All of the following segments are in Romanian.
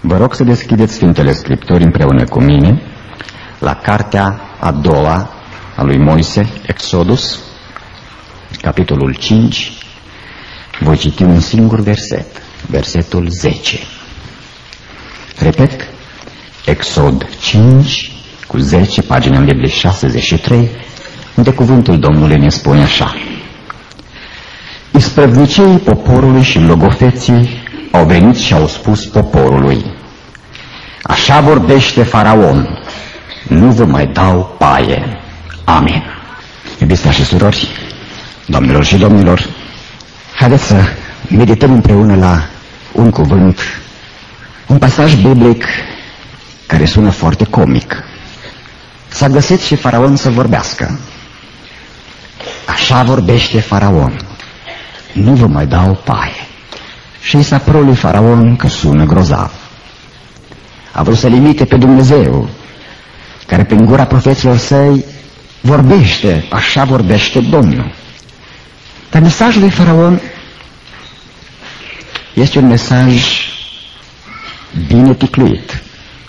Vă rog să deschideți Sfintele Scripturi împreună cu mine la cartea a doua a lui Moise, Exodus, capitolul 5. Voi citi un singur verset, versetul 10. Repet, Exod 5 cu 10, pagina în Biblie 63, unde cuvântul Domnului ne spune așa: Isprăvniceii poporului și logofeții au venit și au spus poporului: Așa vorbește Faraon, nu vă mai dau paie. Amin. Iubiți frați și surori, doamnelor și domnilor, haideți să medităm împreună la un cuvânt, un pasaj biblic care sună foarte comic. S-a găsit și Faraon să vorbească. Așa vorbește Faraon, nu vă mai dau paie. Și i s-a părut lui Faraon că sună grozav. A vrut să-L imite pe Dumnezeu, care prin gura profeților săi vorbește, așa vorbește Domnul. Dar mesajul lui Faraon este un mesaj bine ticluit.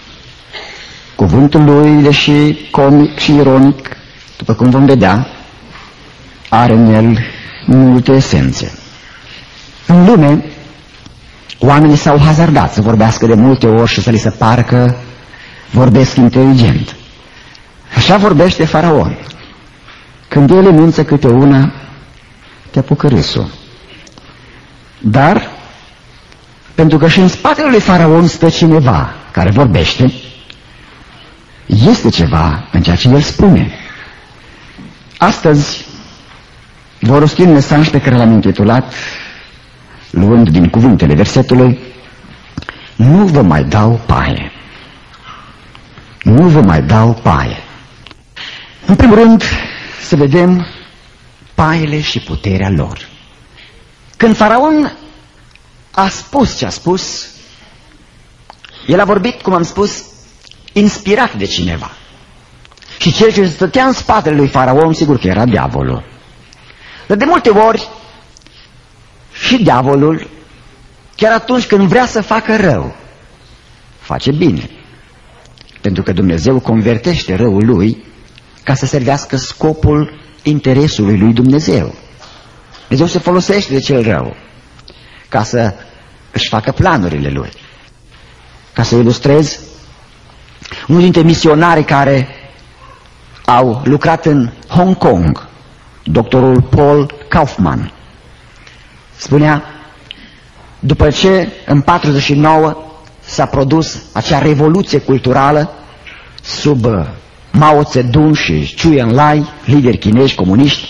Cuvântul lui, deși comic și ironic, după cum vom vedea, are în el multe esențe. În lume, oamenii s-au hazardat să vorbească de multe ori și să li se pară că vorbesc inteligent. Așa vorbește Faraon. Când el enunță câte una, te apucă râsul. Dar, pentru că și în spatele lui Faraon stă cineva care vorbește, este ceva în ceea ce el spune. Astăzi vă rosti un mesaj pe care l-am intitulat, luând din cuvintele versetului: Nu vă mai dau paie. Nu vă mai dau paie. În primul rând, să vedem paiele și puterea lor. Când Faraon a spus ce a spus, el a vorbit, cum am spus, inspirat de cineva. Și cel ce stătea în spatele lui Faraon, sigur că era diavolul. Dar de multe ori, și diavolul, chiar atunci când vrea să facă rău, face bine. Pentru că Dumnezeu convertește răul lui ca să servească scopul interesului lui Dumnezeu. Dumnezeu se folosește de cel rău ca să își facă planurile lui. Ca să ilustrez, unul dintre misionarii care au lucrat în Hong Kong, doctorul Paul Kaufman, spunea: după ce în 49 s-a produs acea revoluție culturală sub Mao Zedong și Chu Enlai, lideri chinezi comuniști,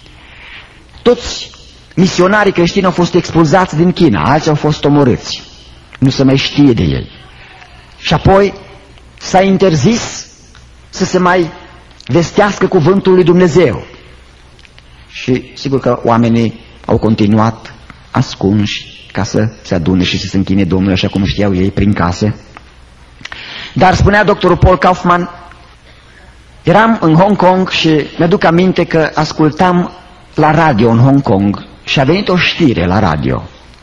toți misionarii creștini au fost expulzați din China, alții au fost omorâți, nu se mai știe de ei. Și apoi s-a interzis să se mai vestească cuvântul lui Dumnezeu. Și sigur că oamenii au continuat ascunși ca să se adune și să se închine Domnului, așa cum știau ei, prin case. Dar spunea doctorul Paul Kaufman: eram în Hong Kong și mi-aduc aminte că ascultam la radio în Hong Kong și a venit o știre la radio.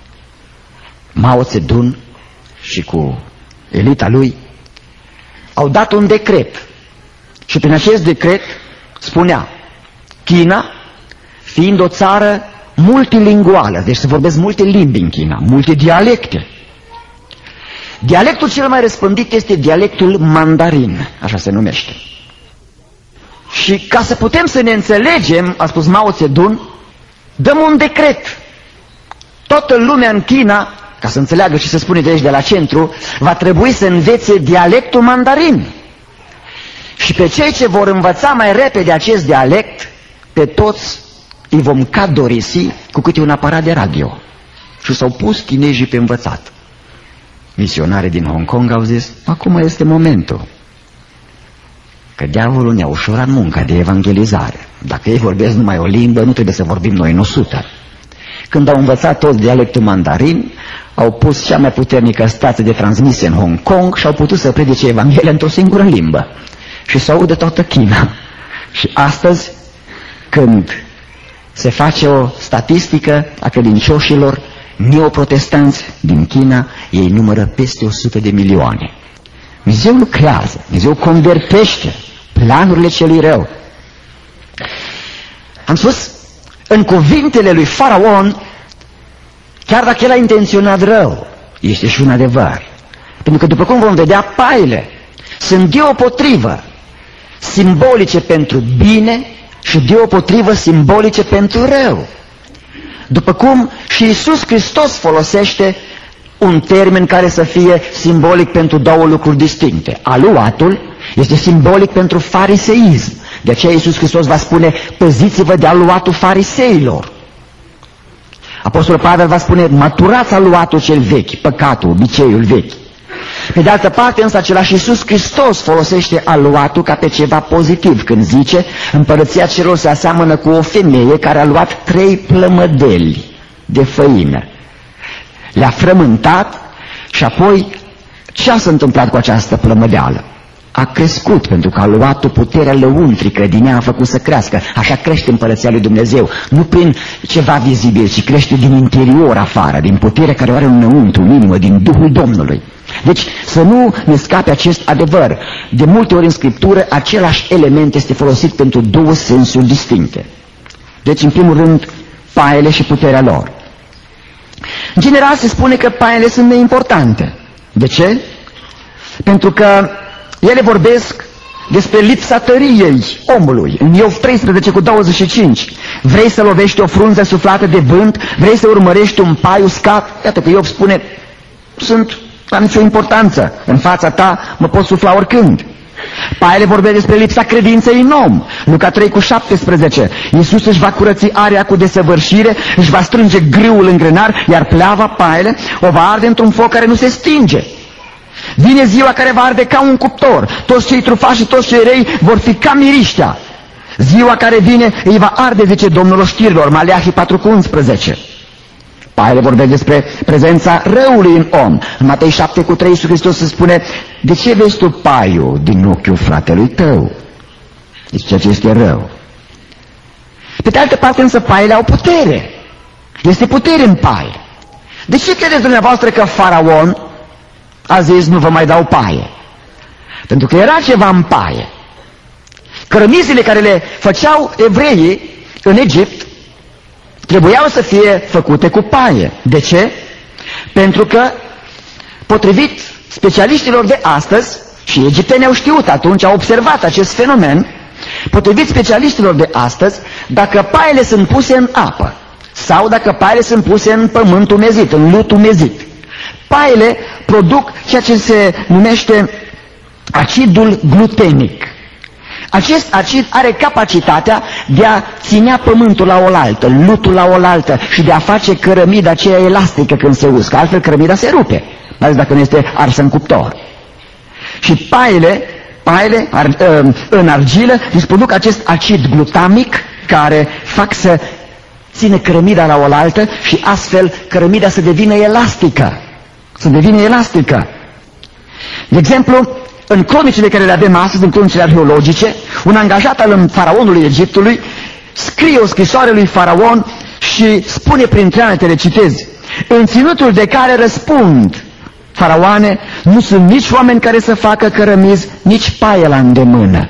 Mao Zedong și cu elita lui au dat un decret și prin acest decret spunea: China, fiind o țară multilinguală, deci se vorbesc multe limbi în China, multe dialecte. Dialectul cel mai răspândit este dialectul mandarin, așa se numește. Și ca să putem să ne înțelegem, a spus Mao Zedong, dăm un decret. Toată lumea în China, ca să înțeleagă ce se spune de aici de la centru, va trebui să învețe dialectul mandarin. Și pe cei ce vor învăța mai repede acest dialect, pe toți îi vom cadorisi cu câte un aparat de radio. Și s-au pus chinezii pe învățat. Misionarii din Hong Kong au zis: acum este momentul. Că diavolul ne-a ușurat munca de evangelizare. Dacă ei vorbesc numai o limbă, nu trebuie să vorbim noi în 100. Când au învățat toți dialectul mandarin, au pus cea mai puternică stație de transmisie în Hong Kong și au putut să predice Evanghelia într-o singură limbă. Și se aude toată China. Și astăzi, când se face o statistică a credincioșilor neoprotestanți din China, ei numără peste 100 de milioane. Dumnezeu lucrează, Dumnezeu convertește planurile celui rău. Am spus, în cuvintele lui Faraon, chiar dacă el a intenționat rău, este și un adevăr. Pentru că, după cum vom vedea, paile sunt deopotrivă simbolice pentru bine și deopotrivă simbolice pentru rău. După cum și Iisus Hristos folosește un termen care să fie simbolic pentru două lucruri distincte. Aluatul este simbolic pentru fariseism. De aceea Iisus Hristos va spune, păziți-vă de aluatul fariseilor. Apostolul Pavel va spune, măturați aluatul cel vechi, păcatul, obiceiul vechi. Pe de altă parte, însă, același Iisus Hristos folosește aluatul ca pe ceva pozitiv, când zice, împărăția celor se aseamănă cu o femeie care a luat 3 plămădeli de făină. Le-a frământat și apoi ce s-a întâmplat cu această plămădeală? A crescut, pentru că a luat o puterea lăuntrică din ea, a făcut să crească. Așa crește împărăția lui Dumnezeu, nu prin ceva vizibil, ci crește din interior afară, din puterea care o are înăuntru, în inimă, din Duhul Domnului. Deci să nu ne scape acest adevăr. De multe ori în Scriptură același element este folosit pentru două sensuri distincte. Deci, în primul rând, paiele și puterea lor. În general se spune că paiele sunt neimportante. De ce? Pentru că ele vorbesc despre lipsa tăriei omului. În Iov 13:25, vrei să lovești o frunză suflată de vânt, vrei să urmărești un pai uscat? Iată că Iov spune, n-am nicio importanță, în fața ta mă pot sufla oricând. Paiele vorbesc despre lipsa credinței în om. Luca 3:17, Iisus își va curăți area cu desăvârșire, își va strânge grâul în grânar, iar pleava, paiele, o va arde într-un foc care nu se stinge. Vine ziua care va arde ca un cuptor, toți cei trufași și toți cei rei vor fi ca miriștea. Ziua care vine îi va arde, zice Domnul oștirilor, Maleahi 4:11. Paiele vorbesc despre prezența răului în om. În Matei 7:3 Iisus Hristos se spune, de ce vezi tu paiul din ochiul fratelui tău? Deci ceea ce este rău. Pe de altă parte însă paiele au putere. Este putere în paie. De ce credeți dumneavoastră că Faraon a zis, nu vă mai dau paie? Pentru că era ceva în paie. Cărămizile care le făceau evreii în Egipt trebuiau să fie făcute cu paie. De ce? Pentru că, potrivit specialiștilor de astăzi, și egiptenii au știut atunci, au observat acest fenomen, potrivit specialiștilor de astăzi, dacă paiele sunt puse în apă sau dacă paiele sunt puse în pământ umezit, în lut umezit, paiele produc ceea ce se numește acidul glutenic. Acest acid are capacitatea de a ținea pământul la oaltă, lutul la oaltă și de a face cărămida aceea elastică când se uscă. Altfel cărămida se rupe, mai ales dacă nu este arsă în cuptor. Și paiele în argilă își produc acest acid glutamic care fac să ține cărămida la oaltă și astfel cărămida să devină elastică. De exemplu, în cronicile care le avem astăzi, în cronicile arheologice, un angajat al faraonului Egiptului scrie o scrisoare lui Faraon și spune printre altele, citez, în ținutul de care răspund, faraoane, nu sunt nici oameni care să facă cărămizi, nici paie la îndemână.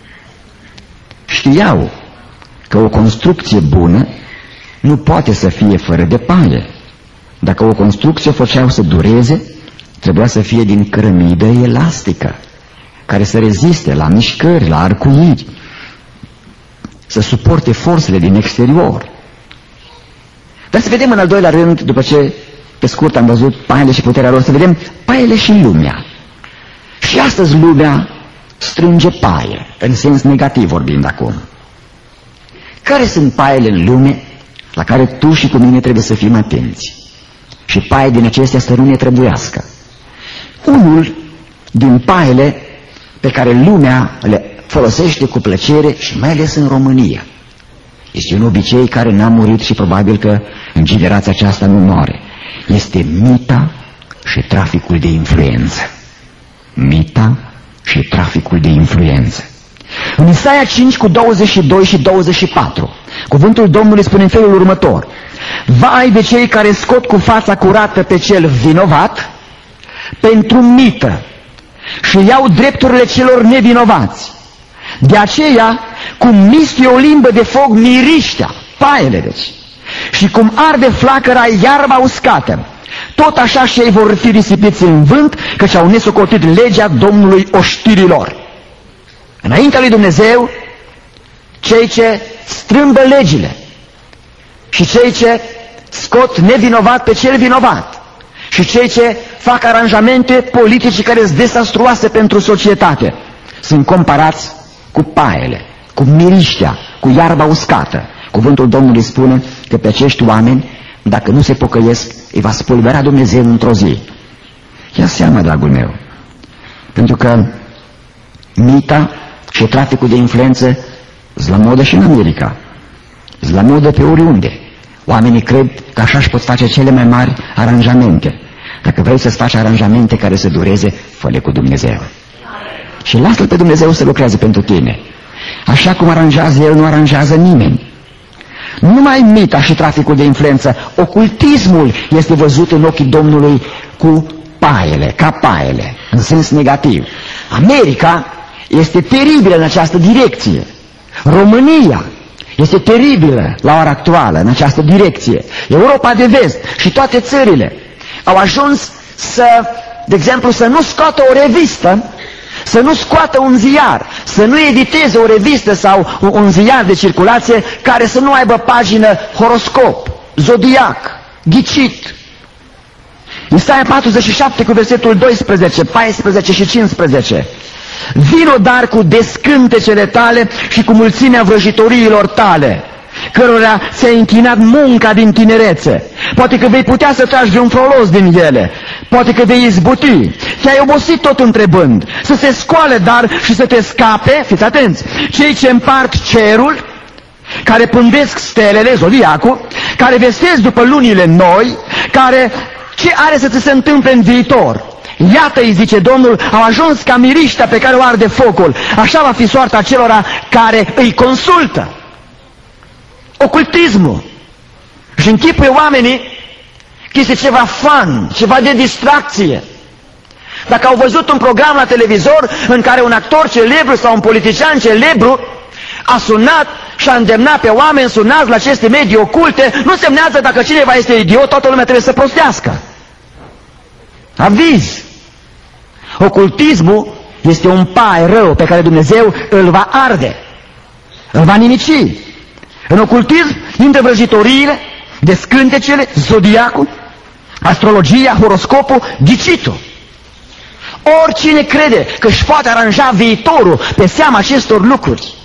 Știau că o construcție bună nu poate să fie fără de paie. Dacă o construcție făceau să dureze, trebuia să fie din cărămidă elastică, care să reziste la mișcări, la arcuiri, să suporte forțele din exterior. Dar să vedem în al doilea rând, după ce pe scurt am văzut paiele și puterea lor, să vedem paiele și lumea. Și astăzi lumea strânge paie, în sens negativ vorbind acum. Care sunt paiele în lume la care tu și cu mine trebuie să fim atenți? Și paie din acestea să nu ne trebuiască. Unul din paiele pe care lumea le folosește cu plăcere și mai ales în România, este un obicei care n-a murit și probabil că în generația aceasta nu moare. Este mita și traficul de influență. Mita și traficul de influență. În Isaia 5:22 și 24, cuvântul Domnului spune în felul următor, vai de cei care scot cu fața curată pe cel vinovat pentru mită și iau drepturile celor nevinovați. De aceea, cum mistuie o limbă de foc miriștea, paiele deci, și cum arde flacăra iarba uscată, tot așa și ei vor fi risipiți în vânt, căci au nesocotit legea Domnului oștirilor. Înaintea lui Dumnezeu, cei ce strâmbă legile și cei ce scot nevinovat pe cel vinovat și cei ce fac aranjamente politice care sunt dezastruoase pentru societate sunt comparați cu paiele, cu miriștea, cu iarba uscată. Cuvântul Domnului spune că pe acești oameni, dacă nu se pocăiesc, îi va spulbera Dumnezeu într-o zi. Ia seama, dragul meu, pentru că mita și traficul de influență sunt la modă și în America, sunt la modă pe oriunde. Oamenii cred că așa își pot face cele mai mari aranjamente. Dacă vrei să-ți faci aranjamente care să dureze, fă-le cu Dumnezeu. Și lasă-L pe Dumnezeu să lucreze pentru tine. Așa cum aranjează El, nu aranjează nimeni. Numai mita și traficul de influență, ocultismul este văzut în ochii Domnului cu paiele, ca paiele, în sens negativ. America este teribilă în această direcție. România este teribilă la ora actuală în această direcție. Europa de vest și toate țările au ajuns să, de exemplu, să nu scoată o revistă, să nu scoată un ziar, să nu editeze o revistă sau un ziar de circulație care să nu aibă pagină horoscop, zodiac, ghicit. Isaia 47 cu versetul 12, 14 și 15. Vino dar cu descântecele tale și cu mulțimea vrăjitoriilor tale, cărora ți-a închinat munca din tinerețe. Poate că vei putea să tragi vreun folos din ele, poate că vei izbuti. Te-ai obosit tot întrebând, să se scoale dar și să te scape, fiți atenți, cei ce împart cerul, care pândesc stelele, zodiacul, care vestesc după lunile noi, care ce are să ți se întâmple în viitor. Iată, îi zice Domnul, au ajuns ca miriștea pe care o arde focul. Așa va fi soarta acelora care îi consultă. Ocultismul. Și închipuie oamenii că este ceva fun, ceva de distracție. Dacă au văzut un program la televizor în care un actor celebru sau un politician celebru a sunat și a îndemnat pe oameni, sunați la aceste medii oculte, nu semnează dacă cineva este idiot, toată lumea trebuie să prostească. Aviz. Ocultismul este un pai rău pe care Dumnezeu îl va arde, îl va nimici. În ocultism intră vrăjitoriile, descântecele, zodiacul, astrologia, horoscopul, ghicitul. Oricine crede că își poate aranja viitorul pe seama acestor lucruri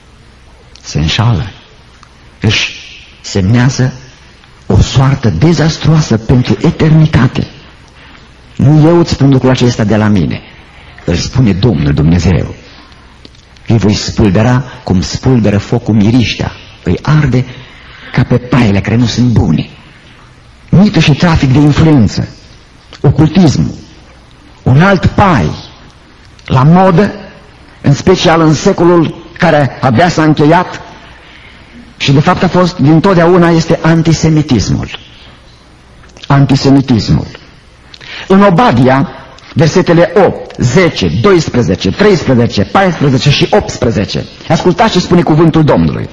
se înșală. Își semnează o soartă dezastruoasă pentru eternitate. Nu eu îți spun lucrul acesta de la mine, îl spune Domnul Dumnezeu. Îi voi spulbera cum spulberă focul miriștea, îi arde ca pe paiele care nu sunt bune. Mită și trafic de influență, ocultismul, un alt pai la modă, în special în secolul care abia s-a încheiat și de fapt a fost dintotdeauna, este antisemitismul. Antisemitismul. În Obadia, versetele 8, 10, 12, 13, 14 și 18. Ascultați ce spune cuvântul Domnului.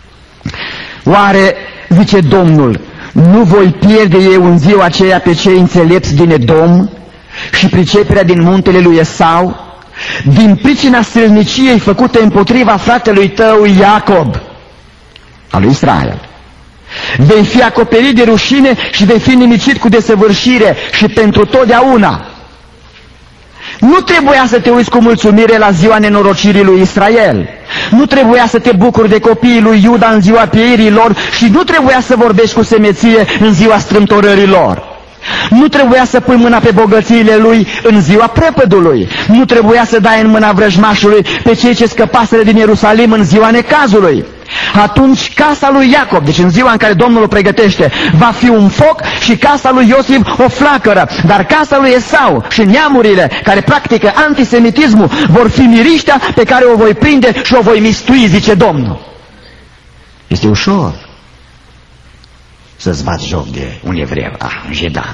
Oare, zice Domnul, nu voi pierde eu în ziua aceea pe cei înțelepți din Edom și priceperea din muntele lui Esau, din pricina sălniciei făcute împotriva fratelui tău Iacob, al lui Israel. Vei fi acoperit de rușine și vei fi nimicit cu desăvârșire și pentru totdeauna. Nu trebuia să te uiți cu mulțumire la ziua nenorocirii lui Israel. Nu trebuia să te bucuri de copiii lui Iuda în ziua pieirii lor și nu trebuia să vorbești cu semeție în ziua strâmtorării lor. Nu trebuia să pui mâna pe bogățiile lui în ziua prepădului. Nu trebuia să dai în mâna vrăjmașului pe cei ce scăpaseră din Ierusalim în ziua necazului. Atunci casa lui Iacob, deci în ziua în care Domnul o pregătește, va fi un foc și casa lui Iosif o flacără, dar casa lui Esau și neamurile care practică antisemitismul vor fi miriștea pe care o voi prinde și o voi mistui, zice Domnul. Este ușor. să-ți bați joc de un evreu, un jedan.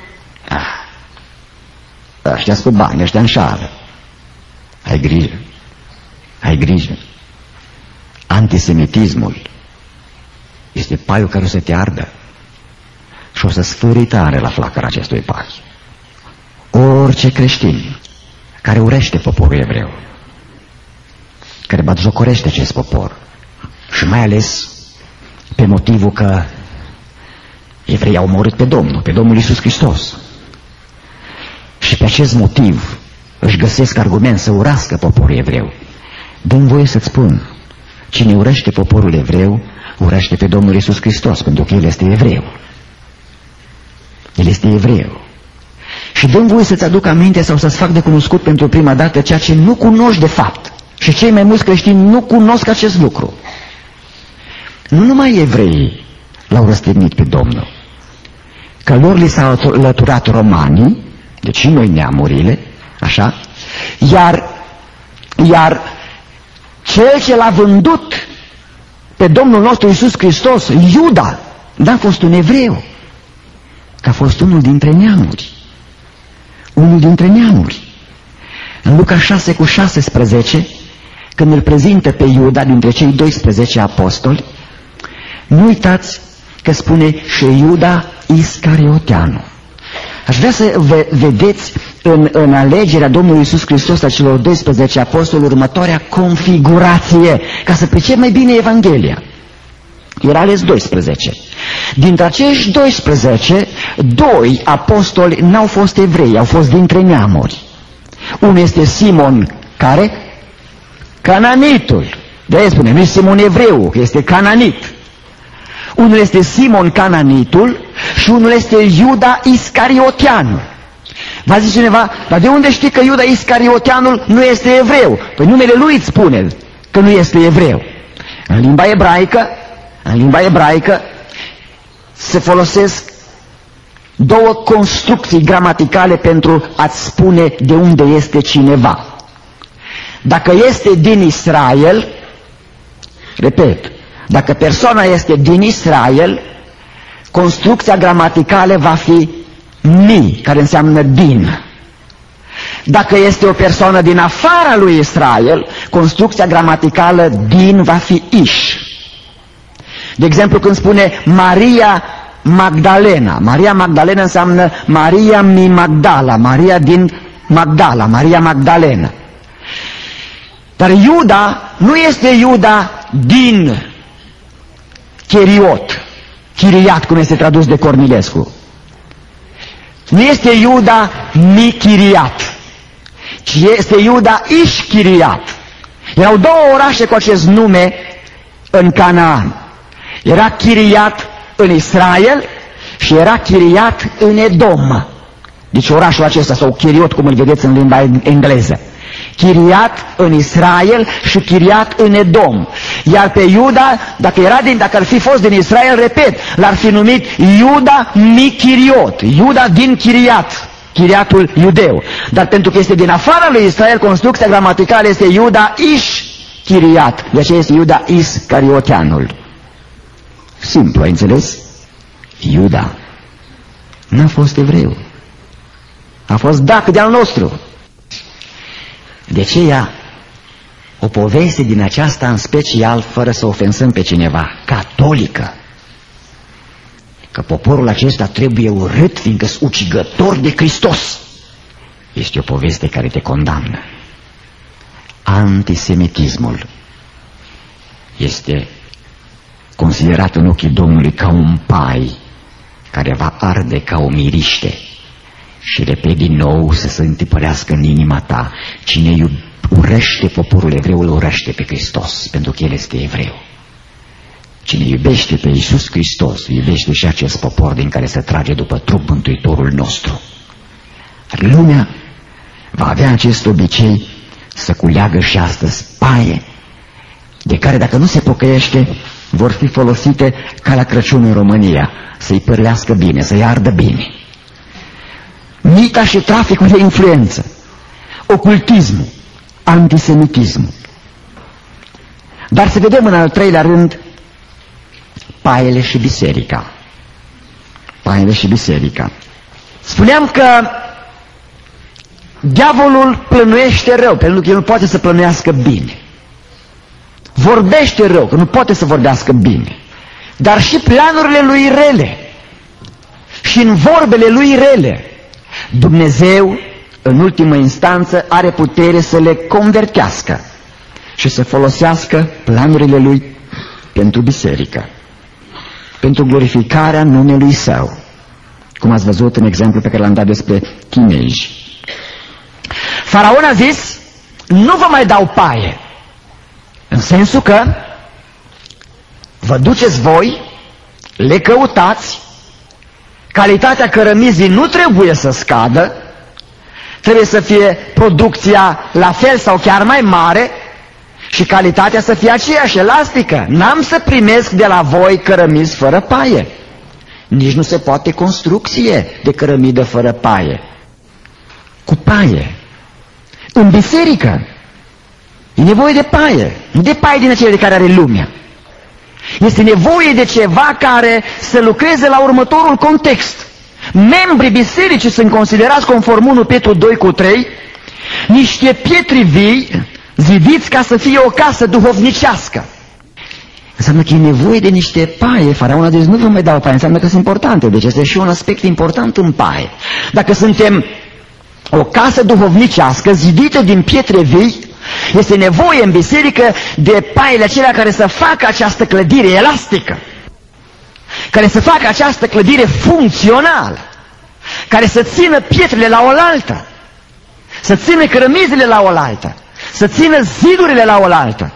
Ăștia-s cu bani, ăștia înșală. Ai grijă, ai grijă. Antisemitismul este paiul care o să te ardă și o să sfârâi tare la flacăra acestui pai. Orice creștin care urește poporul evreu, care batjocorește acest popor, și mai ales pe motivul că evreii au omorât pe Domnul Iisus Hristos, și pe acest motiv își găsesc argument să urască poporul evreu, dă-mi voie să-ți spun, cine urăște poporul evreu, urăște pe Domnul Iisus Hristos, pentru că El este evreu. El este evreu. Și dă-mi voie să-ți aduc aminte sau să-ți fac de cunoscut pentru prima dată ceea ce nu cunoști de fapt. Și cei mai mulți creștini nu cunosc acest lucru. Nu numai evreii l-au răstignit pe Domnul, că lor li s-au alăturat romanii, deci și noi neamurile, așa, iar cel ce l-a vândut pe Domnul nostru Iisus Hristos, Iuda, n-a fost un evreu, că a fost unul dintre neamuri. Unul dintre neamuri. În Luca 6:16, când îl prezintă pe Iuda dintre cei 12 apostoli, nu uitați că spune și Iuda Iscarioteanu. Aș vrea să vedeți în alegerea Domnului Iisus Hristos a celor 12 apostoli următoarea configurație, ca să pricep mai bine Evanghelia. Era ales 12. Dintre acești 12, 2 apostoli n-au fost evrei, au fost dintre neamuri. Unul este Simon, care? Cananitul. De-aia spune, nu este Simon evreu, este cananit. Unul este Simon Cananitul și unul este Iuda Iscarioteanul. Va zice cineva, dar de unde știi că Iuda Iscarioteanul nu este evreu? Păi numele lui îți spune că nu este evreu. În limba ebraică se folosesc două construcții gramaticale pentru a-ți spune de unde este cineva. Dacă este din Israel, repet, dacă persoana este din Israel, construcția gramaticală va fi mi, care înseamnă din. Dacă este o persoană din afara lui Israel, construcția gramaticală din va fi ish. De exemplu, când spune Maria Magdalena, Maria Magdalena înseamnă Maria mi Magdala, Maria din Magdala, Maria Magdalena. Dar Iuda nu este Iuda din Chiriat, cum este tradus de Cornilescu. Nu este Iuda mi Chiriat, ci este Iuda ish Chiriat. Erau două orașe cu acest nume în Canaan. Era Chiriat în Israel și era Chiriat în Edom. Deci orașul acesta, sau Chiriot, cum îl vedeți în limba engleză. Chiriat în Israel și Chiriat în Edom. Iar pe Iuda, dacă ar fi fost din Israel, repet, l-ar fi numit Iuda mi Chiriot, Iuda din Chiriat, Chiriatul iudeu. Dar pentru că este din afara lui Israel, construcția gramaticală este Iuda ish Chiriat. De aceea este Iuda Iscarioteanul. Simplu, ai înțeles? Iuda n-a fost evreu, a fost dac de-al nostru. De aceea, o poveste din aceasta, în special, fără să ofensăm pe cineva, catolică, că poporul acesta trebuie urât, fiindcă-s ucigător de Hristos, este o poveste care te condamnă. Antisemitismul este considerat în ochii Domnului ca un pai care va arde ca o miriște. Și repet din nou să se întipărească în inima ta, cine urăște poporul evreu, îl urăște pe Hristos, pentru că El este evreu. Cine iubește pe Iisus Hristos, iubește și acest popor din care se trage după trup Mântuitorul nostru. Lumea va avea acest obicei să culeagă și astăzi paie, de care dacă nu se pocăiește, vor fi folosite ca la Crăciun în România, să-i pârlească bine, să-i ardă bine. Mita și traficul de influență, ocultismul, antisemitismul. Dar să vedem în al treilea rând paiele și biserica. paiele și biserica. Spuneam că diavolul plănuiește rău, pentru că el nu poate să plănuiască bine. Vorbește rău, că nu poate să vorbească bine. Dar și planurile lui rele, și în vorbele lui rele, Dumnezeu, în ultimă instanță, are putere să le convertească și să folosească planurile lui pentru biserică, pentru glorificarea numelui Său, cum ați văzut în exemplu pe care l-am dat despre chinezi. Faraon a zis, nu vă mai dau paie, în sensul că vă duceți voi, le căutați, calitatea cărămizii nu trebuie să scadă, trebuie să fie producția la fel sau chiar mai mare și calitatea să fie aceeași, elastică. N-am să primesc de la voi cărămizi fără paie. Nici nu se poate construcție de cărămidă fără paie. Cu paie. În biserică e nevoie de paie, nu de paie din acele de care are lumea. Este nevoie de ceva care să lucreze la următorul context. Membrii bisericii sunt considerați, conform 1 Petru 2:3, niște pietri vii zidiți ca să fie o casă duhovnicească. Înseamnă că e nevoie de niște paie. Faraon a zis, nu vă mai dau paie, înseamnă că sunt importante. Deci este și un aspect important în paie. Dacă suntem o casă duhovnicească zidită din pietre vii, este nevoie în biserică de paiele acelea care să facă această clădire elastică, care să facă această clădire funcțională, care să țină pietrele la oaltă, să țină cărămizile la oaltă, să țină zidurile la oaltă.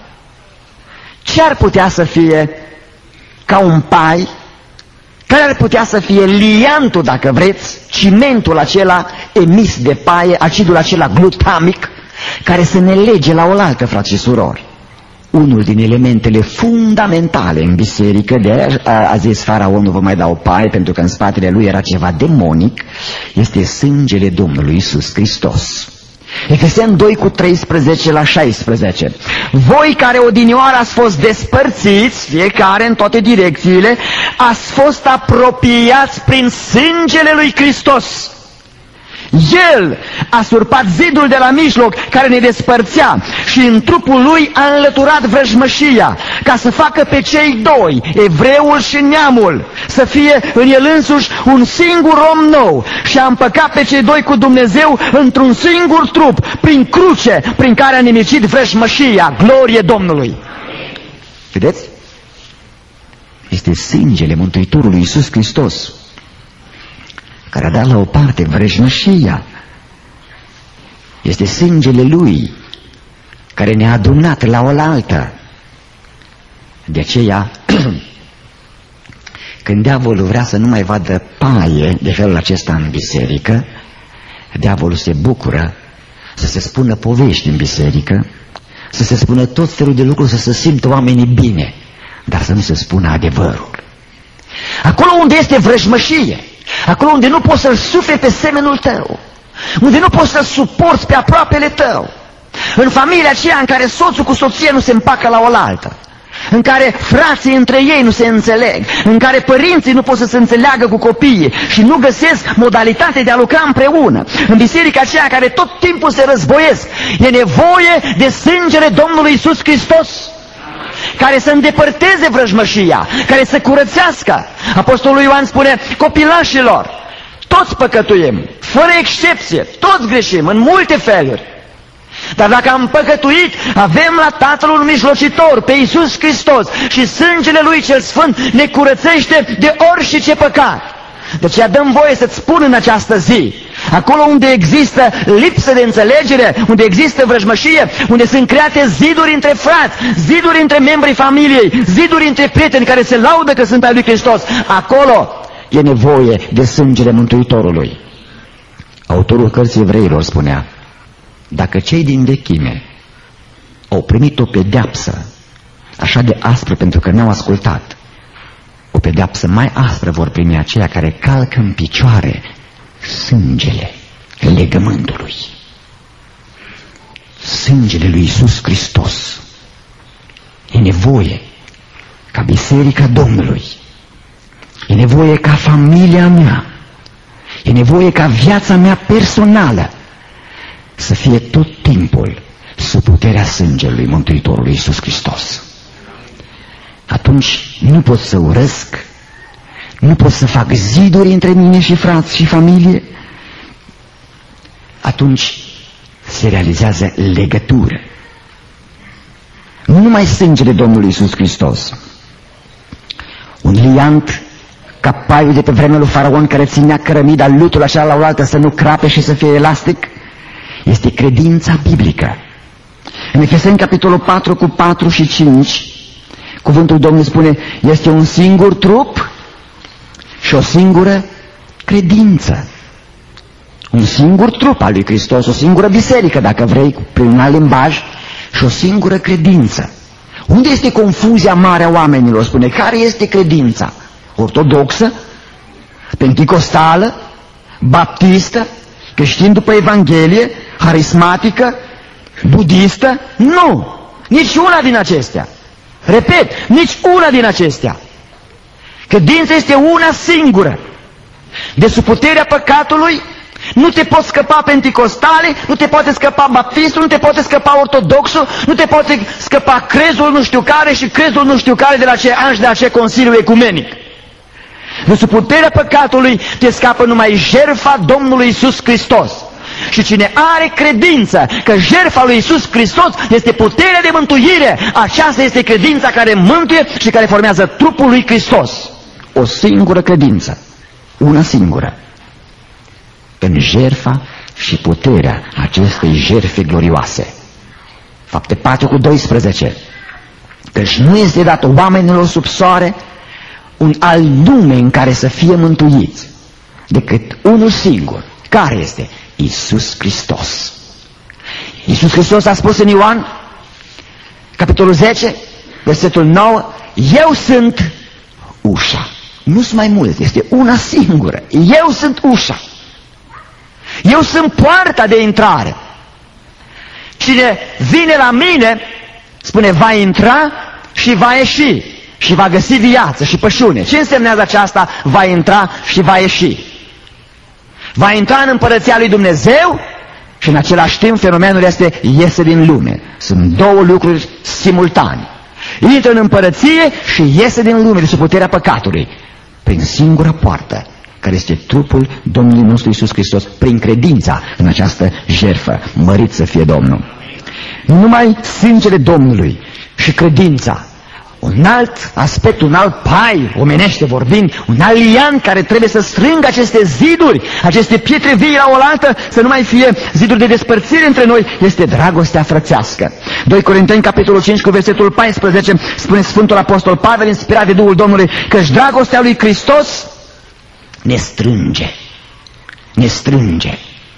Ce ar putea să fie ca un pai? Care ar putea să fie liantul, dacă vreți, cimentul acela emis de paie, acidul acela glutamic, care să ne lege la oaltă, frați și surori? Unul din elementele fundamentale în biserică, de aia a zis Faraon, nu vă mai dau paie, pentru că în spatele lui era ceva demonic, este sângele Domnului Iisus Hristos. Efeseni 2:13-16. Voi care odinioară ați fost despărțiți, fiecare în toate direcțiile, ați fost apropiați prin sângele lui Hristos. El a surpat zidul de la mijloc care ne despărțea și în trupul lui a înlăturat vrăjmășia, ca să facă pe cei doi, evreul și neamul, să fie în el însuși un singur om nou, și a împăcat pe cei doi cu Dumnezeu într-un singur trup, prin cruce, prin care a nimicit vrăjmășia. Glorie Domnului! Vedeți? Este sângele Mântuitorului Iisus Hristos care a dat la o parte vrăjmășia. Este sângele Lui care ne-a adunat la oaltă. De aceea, când diavolul vrea să nu mai vadă paie de felul acesta în biserică, diavolul se bucură să se spună povești în biserică, să se spună tot felul de lucruri, să se simtă oamenii bine, dar să nu se spună adevărul. Acolo unde este vrăjmășie, acolo unde nu poți să-l suferi pe semenul tău, unde nu poți să-l suporți pe aproapele tău, în familia aceea în care soțul cu soția nu se împacă la oaltă, în care frații între ei nu se înțeleg, în care părinții nu pot să se înțeleagă cu copiii și nu găsesc modalitate de a lucra împreună, în biserica aceea în care tot timpul se războiesc, e nevoie de sângele Domnului Iisus Hristos, care să îndepărteze vrăjmășia, care să curățească. Apostolul Ioan spune, copilașilor, toți păcătuim, fără excepție, toți greșim în multe feluri. Dar dacă am păcătuit, avem la Tatăl un mijlocitor, pe Iisus Hristos, și sângele Lui cel Sfânt ne curățește de orice păcat. De aceea dăm voie să-ți spun în această zi, acolo unde există lipsă de înțelegere, unde există vrăjmășie, unde sunt create ziduri între frați, ziduri între membrii familiei, ziduri între prieteni care se laudă că sunt ai lui Hristos, acolo e nevoie de sângele Mântuitorului. Autorul cărții Evreilor spunea, dacă cei din vechime au primit o pedeapsă așa de aspră pentru că n-au ascultat, o pedeapsă mai aspră vor primi aceia care calcă în picioare sângele legământului. Sângele lui Iisus Hristos. E nevoie ca Biserica Domnului, e nevoie ca familia mea, e nevoie ca viața mea personală să fie tot timpul sub puterea sângelui Mântuitorului Iisus Hristos. Atunci nu pot să urăsc, nu pot să fac ziduri între mine și frați și familie. Atunci se realizează legătură. Nu numai sângele Domnului Iisus Hristos. Un liant ca paiul de pe vremea lui Faraon care ținea cărămida, lutul așa la oaltă să nu crape și să fie elastic, este credința biblică. În Efeseni capitolul 4 cu 4 și 5, cuvântul Domnului spune, este un singur trup și o singură credință. Un singur trup al lui Hristos, o singură biserică, dacă vrei, prin un alt limbaj, și o singură credință. Unde este confuzia mare a oamenilor? Spune, care este credința? Ortodoxă? Penticostală? Baptistă? Creștin după Evanghelie? Harismatică? Budistă? Nu! Nici una din acestea. Repet, nici una din acestea. Credința este una singură. De sub puterea păcatului nu te poți scăpa penticostale, nu te poate scăpa baptistul, nu te poate scăpa ortodoxul, nu te poate scăpa crezul nu știu care și crezul nu știu care de la ce an și de la ce consiliu ecumenic. De sub puterea păcatului te scapă numai jertfa Domnului Iisus Hristos. Și cine are credință că jertfa lui Iisus Hristos este puterea de mântuire, aceasta este credința care mântuie și care formează trupul lui Hristos. O singură credință, una singură, în jertfa și puterea acestei jertfe glorioase. Fapte 4 cu 12. Căci nu este dat oamenilor sub soare un alt nume în care să fie mântuiți decât unul singur. Care este? Iisus Hristos. Iisus Hristos a spus în Ioan, capitolul 10, versetul 9, eu sunt ușa. Nu sunt mai multe, este una singură. Eu sunt ușa. Eu sunt poarta de intrare. Cine vine la mine, spune, va intra și va ieși și va găsi viață și pășune. Ce însemnează aceasta? Va intra și va ieși. Va intra în împărăția lui Dumnezeu și în același timp fenomenul este iese din lume. Sunt două lucruri simultane. Intră în împărăție și iese din lume de sub puterea păcatului prin singura poartă, care este trupul Domnului nostru Iisus Hristos, prin credința în această jertfă. Mărit să fie Domnul. Nu numai sângele Domnului și credința, un alt aspect, un alt pai, omenește vorbind, un alt liant care trebuie să strângă aceste ziduri, aceste pietre vii la oaltă, să nu mai fie ziduri de despărțire între noi, este dragostea frățească. 2 Corinteni, capitolul 5, cu versetul 14, spune Sfântul Apostol Pavel, inspirat de Duhul Domnului, căci dragostea lui Hristos ne strânge. Ne strânge.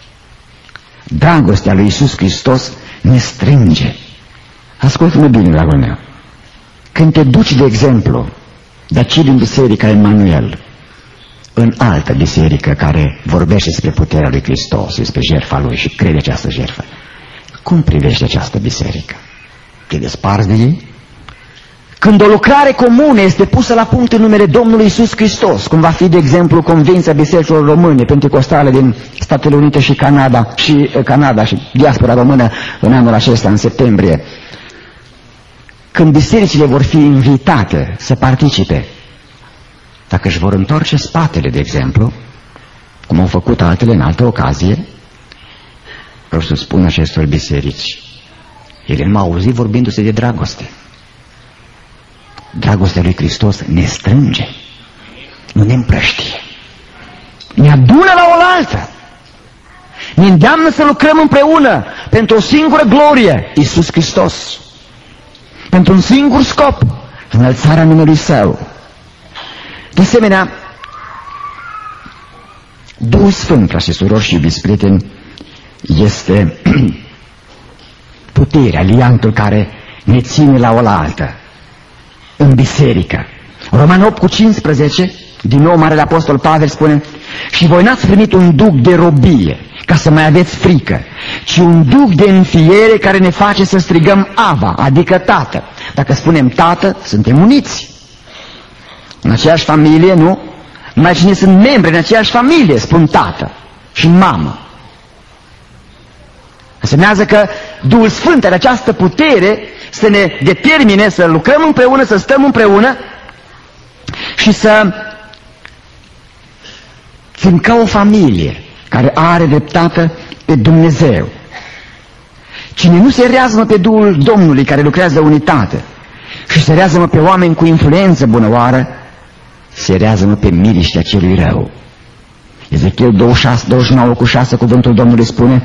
Dragostea lui Iisus Hristos ne strânge. Ascultă-mă bine, dragul meu. Când te duci, de exemplu, de aici din biserica Emanuel în altă biserică care vorbește despre puterea lui Hristos, despre jertfa lui și crede această jertfă, cum privești această biserică? Te desparți de ei? Când o lucrare comună este pusă la punct în numele Domnului Iisus Hristos, cum va fi, de exemplu, Convenția Bisericilor Române Pentecostale din Statele Unite și Canada și diaspora română în anul acesta, în septembrie, când bisericile vor fi invitate să participe, dacă își vor întoarce spatele, de exemplu, cum au făcut altele în altă ocazie, vreau să spun acestor biserici, ele nu m-au auzit vorbindu-se de dragoste. Dragostea lui Hristos ne strânge, nu ne împrăștie, ne adună la oaltă, ne îndeamnă să lucrăm împreună pentru o singură glorie, Iisus Hristos, pentru un singur scop, înălțarea numelui Său. De asemenea, Duhul Sfânt, frați și surori și iubiți prieteni, este puterea, liantul care ne ține la oaltă în biserică. Romani 8 cu 15, din nou Marele Apostol Pavel spune, și voi n-ați primit un duc de robie ca să mai aveți frică, ci un duc de înfiere care ne face să strigăm Ava, adică Tată. Dacă spunem Tată, suntem uniți. În aceeași familie, nu? numai cine sunt membri în aceeași familie spun tată și mamă. Însemnează că Duhul Sfânt are această putere să ne determine să lucrăm împreună, să stăm împreună și să fim ca o familie care are dreptate pe Dumnezeu. Cine nu se reazmă pe Duhul Domnului care lucrează unitate și se reazmă pe oameni cu influență bunăoară, se reazmă pe miriștea celui rău. Ezechiel 29:6, cuvântul Domnului spune: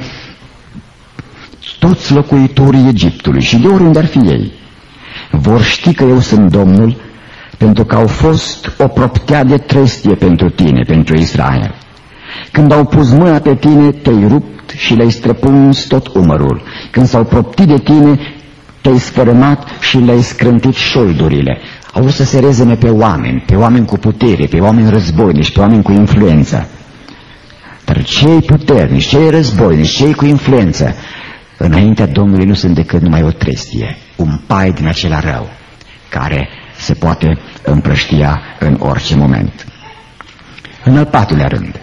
toți locuitorii Egiptului și de oriunde ar fi ei vor ști că eu sunt Domnul, pentru că au fost o proptea de trestie pentru tine, pentru Israel. Când au pus mâna pe tine, te-ai rupt și le-ai străpuns tot umărul. Când s-au proptit de tine, te-ai sfărâmat și le-ai scrântit șoldurile. Au vrut să se rezene pe oameni cu putere, pe oameni războinici, pe oameni cu influență. Dar cei puternici, cei războinici, cei cu influență, înaintea Domnului nu sunt decât numai o trestie, un pai din acela rău, care se poate împrăștia în orice moment. În al patrulea rând,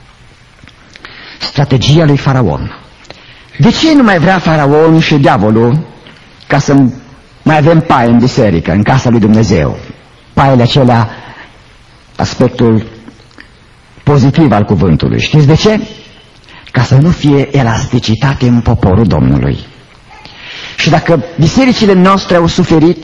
strategia lui Faraon. De ce nu mai vrea Faraon și diavolul ca să mai avem paie în biserică, în casa lui Dumnezeu? Paiele acelea, aspectul pozitiv al cuvântului. Știți de ce? Ca să nu fie elasticitate în poporul Domnului. Și dacă bisericile noastre au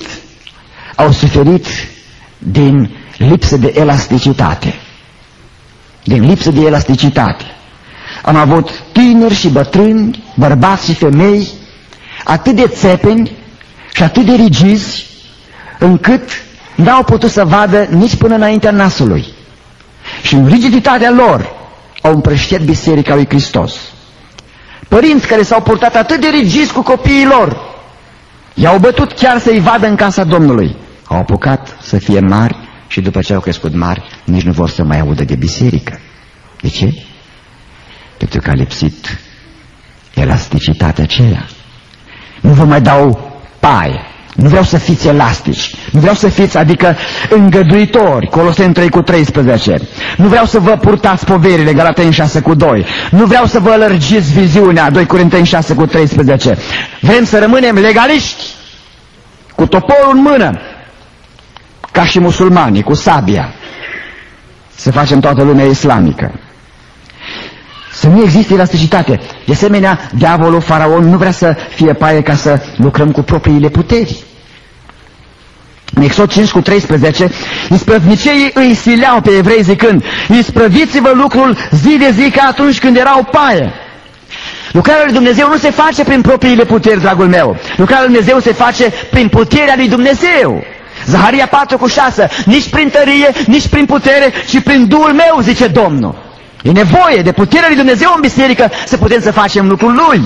suferit din lipsă de elasticitate. Din lipsă de elasticitate. Am avut tineri și bătrâni, bărbați și femei, atât de țepeni și atât de rigizi, încât n-au putut să vadă nici până înaintea nasului. Și în rigiditatea lor au împrăștiat Biserica lui Hristos. Părinți care s-au purtat atât de rigizi cu copiii lor, i-au bătut chiar să-i vadă în casa Domnului. Au apucat să fie mari și după ce au crescut mari, nici nu vor să mai audă de biserică. De ce? Pentru că a lipsit elasticitatea aceea. Nu vă mai dau paie. Nu vreau să fiți elastici. Nu vreau să fiți, adică, îngăduitori. Coloseni 3:13. Nu vreau să vă purtați poverile, Galateni 6:2. Nu vreau să vă lărgiți viziunea, 2 Corinteni 6:13. Vrem să rămânem legaliști, cu toporul în mână, ca și musulmanii, cu sabia. Să facem toată lumea islamică. Să nu existe elasticitate. De asemenea, diavolul, Faraon, nu vrea să fie paie ca să lucrăm cu propriile puteri. În Exod 5:13, isprăvniceii îi sileau pe evrei zicând: isprăviți-vă lucrul zi de zi ca atunci când erau paie. Lucrarea lui Dumnezeu nu se face prin propriile puteri, dragul meu. Lucrarea lui Dumnezeu se face prin puterea lui Dumnezeu. Zaharia 4:6, nici prin tărie, nici prin putere, ci prin Duhul meu, zice Domnul. E nevoie de puterea lui Dumnezeu în biserică să putem să facem lucrul Lui.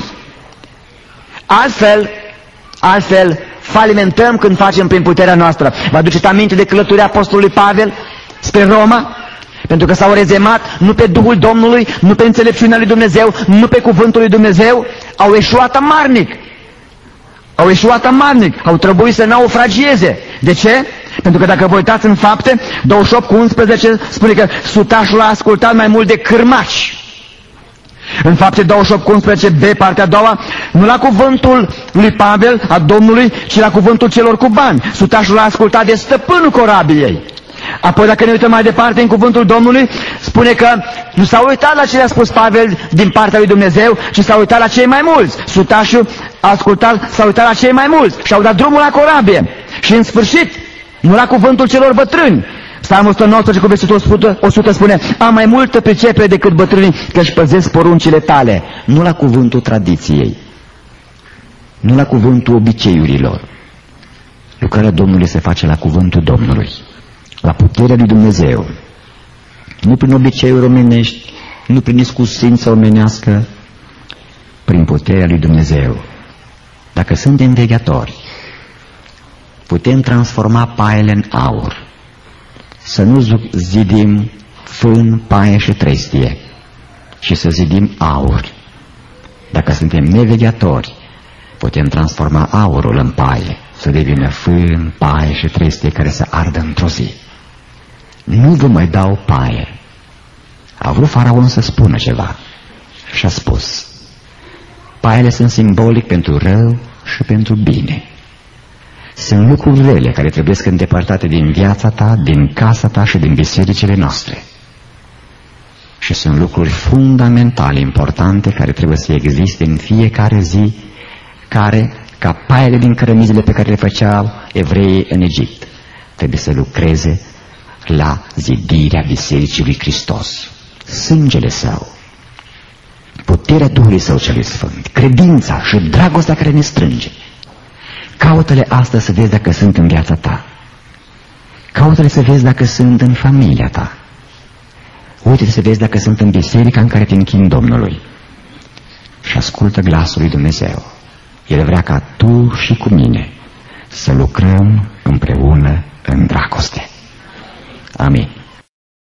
Altfel falimentăm când facem prin puterea noastră. Vă aduceți aminte de călătoria apostolului Pavel spre Roma? Pentru că s-au rezemat nu pe Duhul Domnului, nu pe înțelepciunea lui Dumnezeu, nu pe cuvântul lui Dumnezeu, au eșuat amarnic. Au trebuit să naufragieze. De ce? Pentru că dacă vă uitați în Fapte 28:11, spune că sutașul a ascultat mai mult de cârmaci. În Fapte 28:11b, partea a doua, nu la cuvântul lui Pavel, a Domnului, ci la cuvântul celor cu bani. Sutașul a ascultat de stăpânul corabiei. Apoi, dacă ne uităm mai departe în cuvântul Domnului, spune că nu s-a uitat la ce le-a spus Pavel din partea lui Dumnezeu, ci s-a uitat la cei mai mulți. Sutașul s-a uitat la cei mai mulți și au dat drumul la corabie. Și în sfârșit, nu la cuvântul celor bătrâni. Psalmul 119 cu versetul 100 spune: am mai multă pricepere decât bătrânii, că își păzesc poruncile tale. Nu la cuvântul tradiției, nu la cuvântul obiceiurilor. Lucrarea Domnului se face la cuvântul Domnului, la puterea lui Dumnezeu, nu prin obiceiuri omenești, nu prin iscusință omenească, prin puterea lui Dumnezeu. Dacă suntem vegheatori, putem transforma paiele în aur. Să nu zidim fân, paie și trestie, ci să zidim aur. Dacă suntem nevegheatori, putem transforma aurul în paie, să devină fân, paie și trestie care să ardă într-o zi. nu vă mai dau paie. A vrut Faraon să spună ceva și a spus: paiele sunt simbolic pentru rău și pentru bine. Sunt lucruri rele care trebuie să îndepărtate din viața ta, din casa ta și din bisericile noastre. Și sunt lucruri fundamentale, importante, care trebuie să existe în fiecare zi, care, ca paiele din cărămizile pe care le făceau evreii în Egipt, trebuie să lucreze la zidirea Bisericii lui Hristos. Sângele Său, puterea Duhului Său celui Sfânt, credința și dragostea care ne strânge. Caută-le astăzi să vezi dacă sunt în viața ta. Caută-le să vezi dacă sunt în familia ta. Uite-te să vezi dacă sunt în biserica în care te închini Domnului. Și ascultă glasul lui Dumnezeu. El vrea ca tu și cu mine să lucrăm împreună în dragoste. Amin.